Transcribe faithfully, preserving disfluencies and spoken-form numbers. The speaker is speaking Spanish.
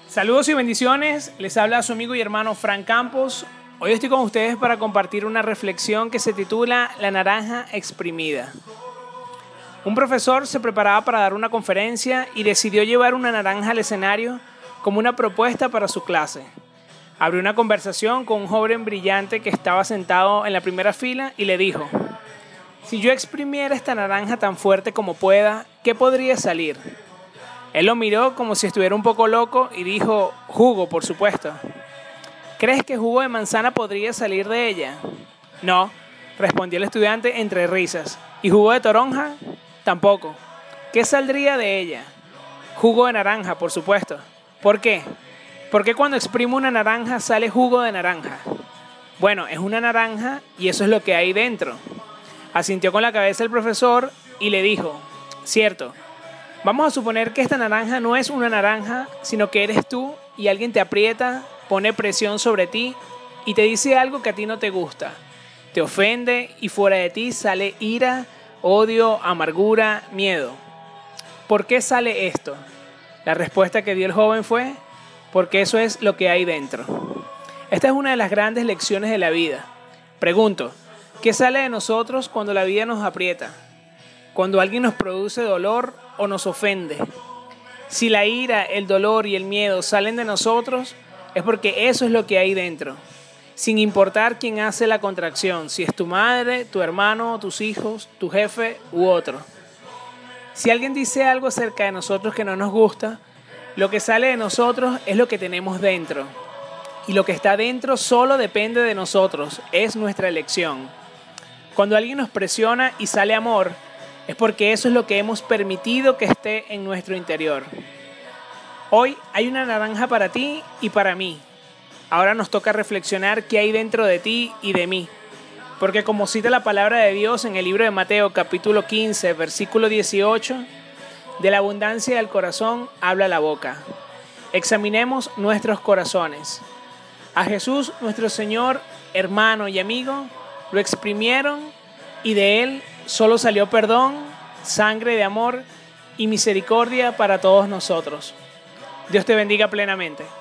Saludos y bendiciones, les habla su amigo y hermano Frank Campos. Hoy estoy con ustedes para compartir una reflexión que se titula La naranja exprimida. Un profesor se preparaba para dar una conferencia y decidió llevar una naranja al escenario como una propuesta para su clase. Abrió una conversación con un joven brillante que estaba sentado en la primera fila y le dijo: si yo exprimiera esta naranja tan fuerte como pueda, ¿qué podría salir? Él lo miró como si estuviera un poco loco y dijo: jugo, por supuesto. ¿Crees que jugo de manzana podría salir de ella? No, respondió el estudiante entre risas. ¿Y jugo de toronja? Tampoco. ¿Qué saldría de ella? Jugo de naranja, por supuesto. ¿Por qué? ¿Por qué cuando exprimo una naranja sale jugo de naranja? Bueno, es una naranja y eso es lo que hay dentro. Asintió con la cabeza el profesor y le dijo: cierto. Vamos a suponer que esta naranja no es una naranja, sino que eres tú y alguien te aprieta, pone presión sobre ti y te dice algo que a ti no te gusta. Te ofende y fuera de ti sale ira, odio, amargura, miedo. ¿Por qué sale esto? La respuesta que dio el joven fue: porque eso es lo que hay dentro. Esta es una de las grandes lecciones de la vida. Pregunto, ¿qué sale de nosotros cuando la vida nos aprieta? Cuando alguien nos produce dolor o nos ofende. Si la ira, el dolor y el miedo salen de nosotros, es porque eso es lo que hay dentro. Sin importar quién hace la contracción, si es tu madre, tu hermano, tus hijos, tu jefe u otro. Si alguien dice algo acerca de nosotros que no nos gusta, lo que sale de nosotros es lo que tenemos dentro. Y lo que está dentro solo depende de nosotros, es nuestra elección. Cuando alguien nos presiona y sale amor, es porque eso es lo que hemos permitido que esté en nuestro interior. Hoy hay una naranja para ti y para mí. Ahora nos toca reflexionar qué hay dentro de ti y de mí. Porque como cita la palabra de Dios en el libro de Mateo capítulo quince, versículo dieciocho, de la abundancia del corazón habla la boca. Examinemos nuestros corazones. A Jesús, nuestro Señor, hermano y amigo, lo exprimieron y de Él solo salió perdón, sangre de amor y misericordia para todos nosotros. Dios te bendiga plenamente.